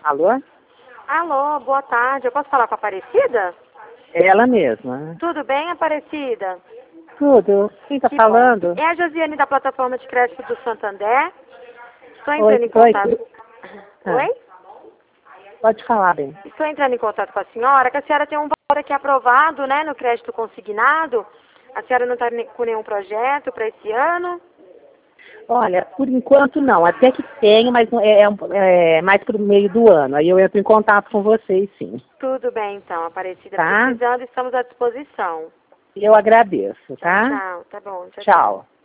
Alô? Alô, boa tarde. Eu posso falar com a Aparecida? Ela mesma. Tudo bem, Aparecida? Tudo. Quem está Que falando? bom. É a Josiane da plataforma de crédito do Santander. Estou Oi, entrando em contato. Ah, Oi? pode falar, bem. Estou entrando em contato com a senhora, que a senhora tem um valor aqui aprovado, né, no crédito consignado. A senhora não está com nenhum projeto para esse ano? Olha, por enquanto não. Até que tenho, mas é mais para o meio do ano. Aí eu entro em contato com vocês, sim. Tudo bem, então, Aparecida. Tá? Precisando, estamos à disposição. Eu agradeço, tá? Tchau, tá bom. Tchau, tchau. Tchau.